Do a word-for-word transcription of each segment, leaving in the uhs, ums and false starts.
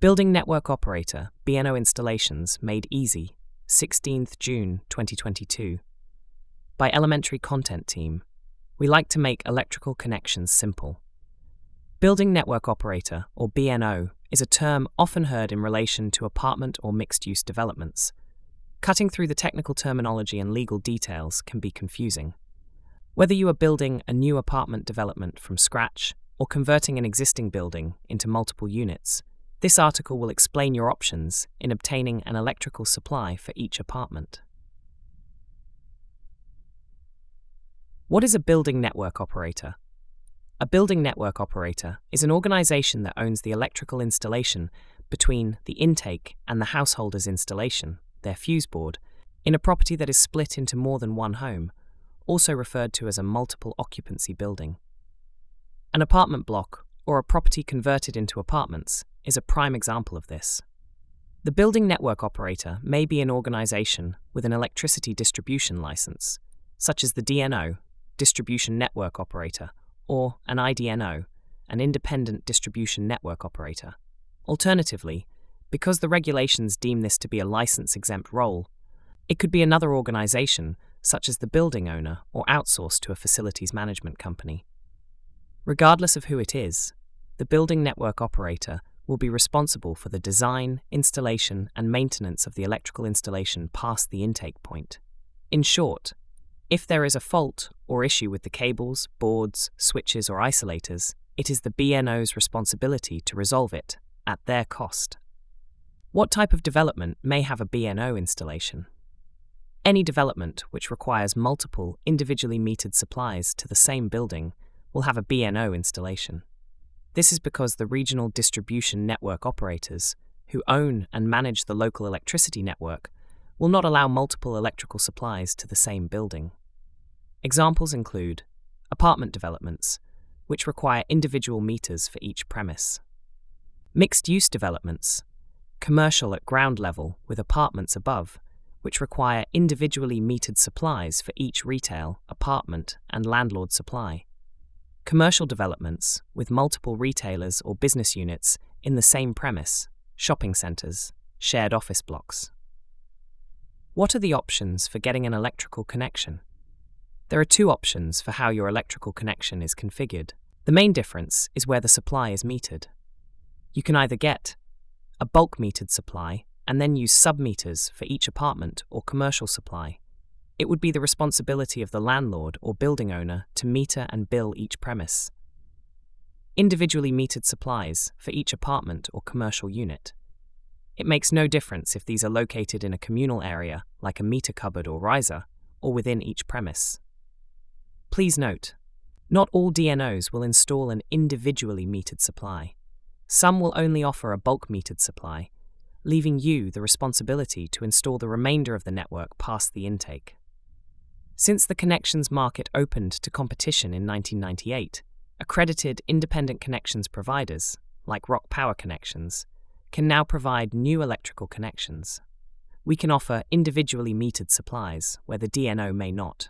Building Network Operator B N O Installations Made Easy, sixteenth of June twenty twenty-two. By Elementary Content Team. We like to make electrical connections simple. Building Network Operator, or B N O, is a term often heard in relation to apartment or mixed-use developments. Cutting through the technical terminology and legal details can be confusing. Whether you are building a new apartment development from scratch or converting an existing building into multiple units, this article will explain your options in obtaining an electrical supply for each apartment. What is a building network operator? A building network operator is an organization that owns the electrical installation between the intake and the householder's installation, their fuse board, in a property that is split into more than one home, also referred to as a multiple occupancy building. An apartment block, or a property converted into apartments, is a prime example of this. The building network operator may be an organization with an electricity distribution license, such as the D N O, Distribution Network Operator, or an I D N O, an Independent Distribution Network Operator. Alternatively, because the regulations deem this to be a license-exempt role, it could be another organization, such as the building owner, or outsourced to a facilities management company. Regardless of who it is, the building network operator will be responsible for the design, installation, and maintenance of the electrical installation past the intake point. In short, if there is a fault or issue with the cables, boards, switches, or isolators, it is the B N O's responsibility to resolve it, at their cost. What type of development may have a B N O installation? Any development which requires multiple individually metered supplies to the same building will have a B N O installation. This is because the regional distribution network operators, who own and manage the local electricity network, will not allow multiple electrical supplies to the same building. Examples include apartment developments, which require individual meters for each premise; mixed-use developments, commercial at ground level with apartments above, which require individually metered supplies for each retail, apartment, and landlord supply; commercial developments with multiple retailers or business units in the same premise, shopping centers, shared office blocks. What are the options for getting an electrical connection? There are two options for how your electrical connection is configured. The main difference is where the supply is metered. You can either get a bulk metered supply and then use sub-meters for each apartment or commercial supply. It would be the responsibility of the landlord or building owner to meter and bill each premise. Individually metered supplies for each apartment or commercial unit. It makes no difference if these are located in a communal area, like a meter cupboard or riser, or within each premise. Please note, not all D N Os will install an individually metered supply. Some will only offer a bulk metered supply, leaving you the responsibility to install the remainder of the network past the intake. Since the connections market opened to competition in nineteen ninety-eight, accredited independent connections providers, like Rock Power Connections, can now provide new electrical connections. We can offer individually metered supplies where the D N O may not.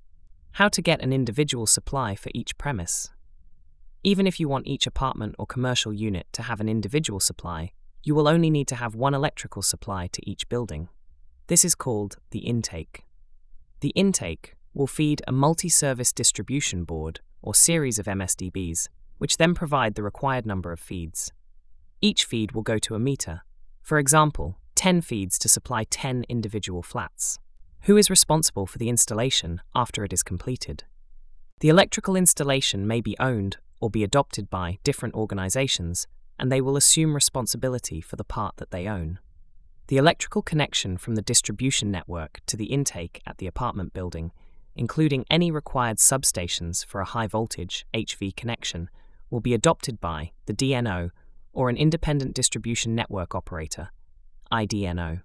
How to get an individual supply for each premise? Even if you want each apartment or commercial unit to have an individual supply, you will only need to have one electrical supply to each building. This is called the intake. The intake will feed a multi-service distribution board or series of M S D Bs, which then provide the required number of feeds. Each feed will go to a meter. For example, ten feeds to supply ten individual flats. Who is responsible for the installation after it is completed? The electrical installation may be owned or be adopted by different organizations, and they will assume responsibility for the part that they own. The electrical connection from the distribution network to the intake at the apartment building, including any required substations for a high-voltage H V connection, will be adopted by the D N O or an Independent Distribution Network Operator, I D N O.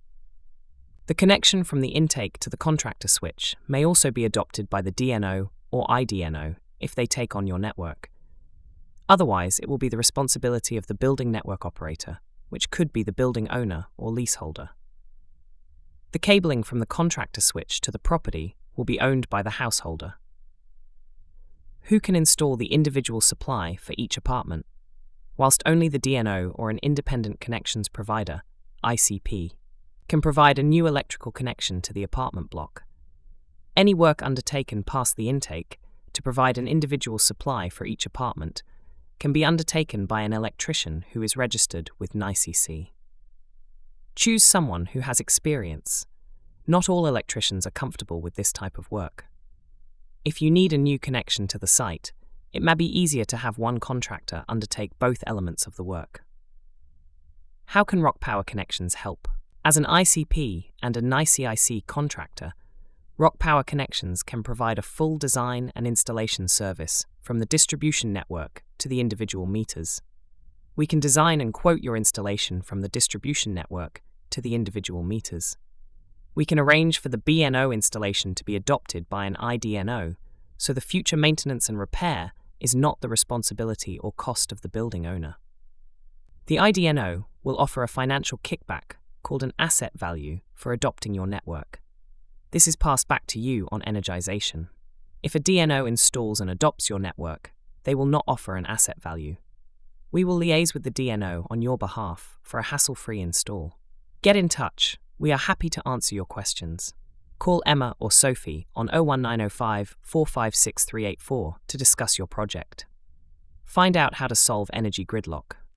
The connection from the intake to the contractor switch may also be adopted by the D N O or I D N O if they take on your network. Otherwise, it will be the responsibility of the building network operator, which could be the building owner or leaseholder. The cabling from the contractor switch to the property will be owned by the householder. Who can install the individual supply for each apartment? whilst only the D N O or an independent connections provider, I C P, can provide a new electrical connection to the apartment block. Any work undertaken past the intake to provide an individual supply for each apartment can be undertaken by an electrician who is registered with N I C C. Choose someone who has experience. Not all electricians are comfortable with this type of work. If you need a new connection to the site, it may be easier to have one contractor undertake both elements of the work. How can RockPower Connections help? As an I C P and a N I C I C contractor, RockPower Connections can provide a full design and installation service from the distribution network to the individual meters. We can design and quote your installation from the distribution network to the individual meters. We can arrange for the B N O installation to be adopted by an I D N O, so the future maintenance and repair is not the responsibility or cost of the building owner. The I D N O will offer a financial kickback called an asset value for adopting your network. This is passed back to you on energization. If a D N O installs and adopts your network, they will not offer an asset value. We will liaise with the D N O on your behalf for a hassle-free install. Get in touch. We are happy to answer your questions. Call Emma or Sophie on oh one nine oh five, four five six three eight four to discuss your project. Find out how to solve energy gridlock.